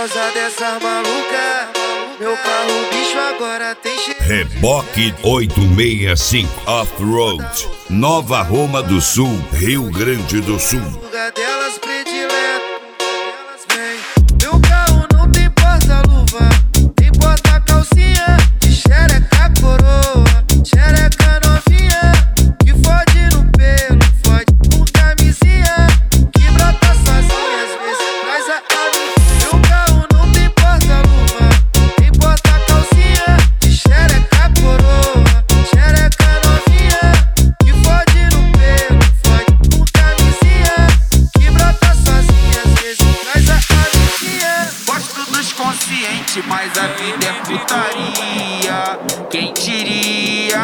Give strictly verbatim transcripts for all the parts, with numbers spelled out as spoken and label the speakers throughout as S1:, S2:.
S1: causa dessa maluca, meu carro bicho agora tem cheiro.
S2: Reboque oitocentos e sessenta e cinco Off-Road, Nova Roma do Sul, Rio Grande do Sul.
S1: Lugar delas predileto, meu carro não tem porta-luva, tem porta-calcinha, de xereca coroa, xereca novinha, que fode no pelo, fode com camisinha, que brota sozinha, às vezes traz a amiga. Meu carro não tem porta-luva, tem porta-calcinha, de xereca coroa, xereca novinha, que fode no pelo, fode com camisinha, que brota sozinha, às vezes traz a amiguinha.
S3: Gosto dos conscientes, mas a vida é putaria. Quem diria?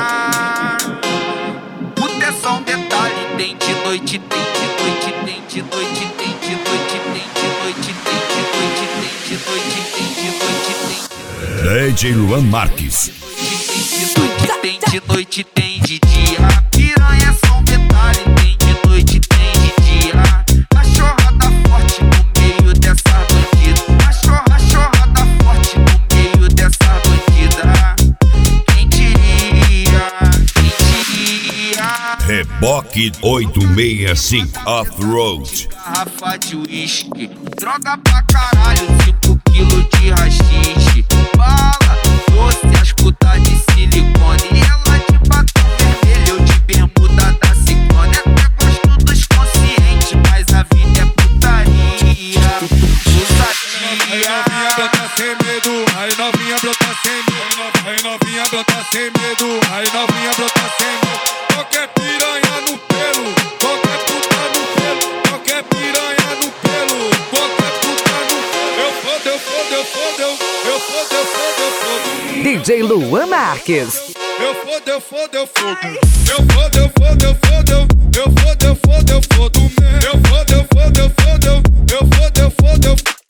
S3: Puta é só um detalhe. Tem de noite, tem de noite, tem de noite, tem de noite, tem de noite, tem de noite, tem de noite, tem de noite, tem
S2: D J Luan Marques.
S3: de noite, tem de noite, tem de dia. Piranha é só um detalhe. Tem de noite, tem de dia. Cachorrada forte no meio dessa bandida. Cachorra, cachorrada forte no meio dessa bandida. Quem diria? Quem diria?
S2: Reboque oitocentos e sessenta e cinco Off-Road.
S3: Garrafa de uísque, droga pra caralho, cinco quilos de rachixe. Bala, doce, as putas de silicone. E ela de batom vermelho, eu de bermuda da Ciclone. Até gosto dos conscientes, mas a vida é putaria.
S4: Aí novinha brota sem medo, aí novinha brota sem medo, aí novinha brota sem medo, aí novinha brota sem medo. Qualquer piranha no pelo, qualquer puta no pelo, qualquer piranha no pelo, qualquer puta no pelo. Eu fodo, eu fodo, eu fodo, eu fodo, eu fodo, eu fodo.
S5: D J Luan Marques.
S4: Eu fodo, eu fodo, eu fodo. Eu fodo, eu fodo, eu fodo, eu fodo, eu fodo, eu fodo. Eu fodo, eu fodo, eu fodo, eu fodo, eu fodo, eu fodo.